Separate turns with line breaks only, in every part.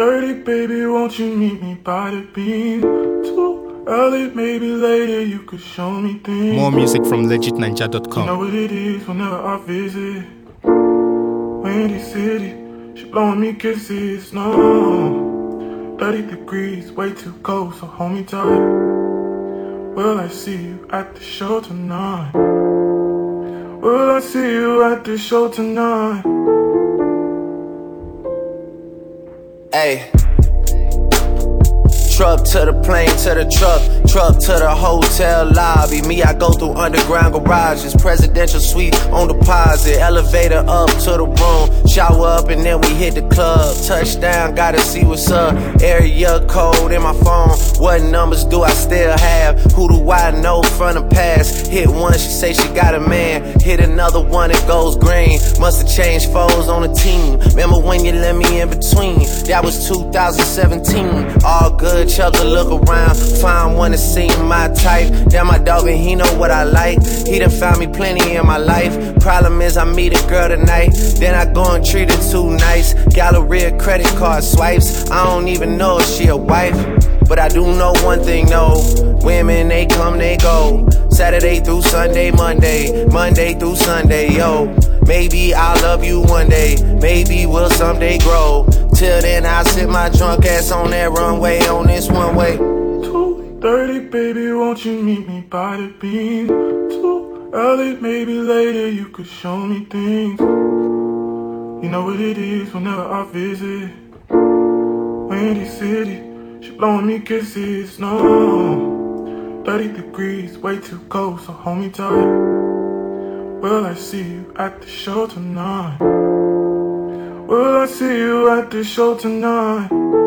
2:30, baby, won't you meet me by the beam? Too early, maybe later, you could show me things.
More music from legitninja.com.
You know what it is whenever I visit Windy City, she blowing me kisses, no 30 degrees, way too cold, so hold me tight. Will I see you at the show tonight? Will I see you at the show tonight?
Ayy. Truck to the plane, to the truck to the hotel lobby. Me, I go through underground garages, presidential suite on deposit, elevator up to the room, shower up and then we hit the club. Touchdown, gotta see what's up. Area code in my phone, what numbers do I still have? Who do I know from the past? Hit one, she say she got a man. Hit another one, it goes green. Must've changed foes on the team. Remember when you let me in between? That was 2017. All good, chug a look around, find one that seem my type. Damn, my dog and he know what I like. He done found me plenty in my life. Problem is I meet a girl tonight, then I go and treat her too nice. Galleria credit card swipes, I don't even know if she a wife. But I do know one thing, no, women they come, they go. Saturday through Sunday, Monday through Sunday, yo. Maybe I'll love you one day, maybe we'll someday grow. Till then I'll sit my drunk ass on that runway, on this one way.
2:30, baby, won't you meet me by the beam? Too early, maybe later, you could show me things. You know what it is whenever I visit Windy City, she blowing me kisses, no 30 degrees, way too cold, so hold me tight. Will I see you at the show tonight? Will I see you at the show tonight?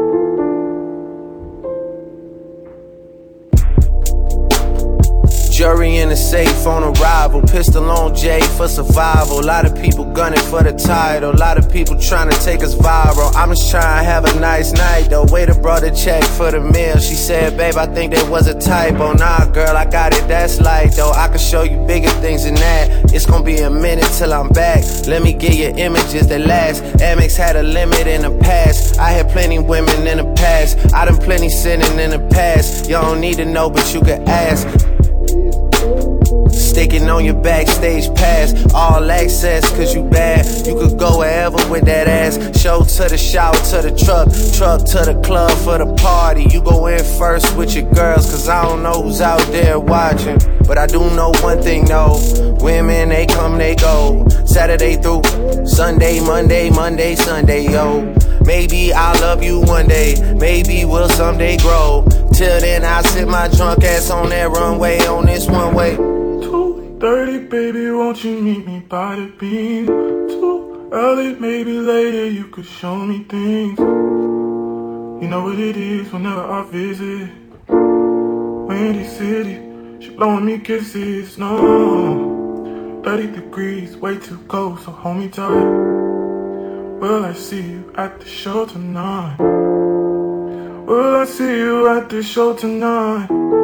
Jury in the safe on arrival, pistol on Jay for survival. A lot of people gunning for the title, a lot of people trying to take us viral. I'm just trying to have a nice night though. Waiter brought a check for the meal. She said, babe, I think there was a typo. Nah, girl, I got it, that's light though. I can show you bigger things than that. It's gonna be a minute till I'm back. Let me get you images that last. Amex had a limit in the past. I had plenty women in the past. I done plenty sinning in the past. You don't need to know, but you can ask. Sticking on your backstage pass, all access, cause you bad. You could go wherever with that ass. Show to the shower, to the truck to the club for the party. You go in first with your girls, cause I don't know who's out there watching. But I do know one thing, no, women, they come, they go. Saturday through Sunday, Monday, Sunday, yo. Maybe I'll love you one day, maybe we'll someday grow. Till then I'll sit my drunk ass on that runway, on this one way.
2:30, baby, won't you meet me by the beam? Too early, maybe later, you could show me things. You know what it is whenever I visit Windy City, she blowing me kisses, no 30 degrees, way too cold, so hold me tight. Will I see you at the show tonight? Will I see you at the show tonight?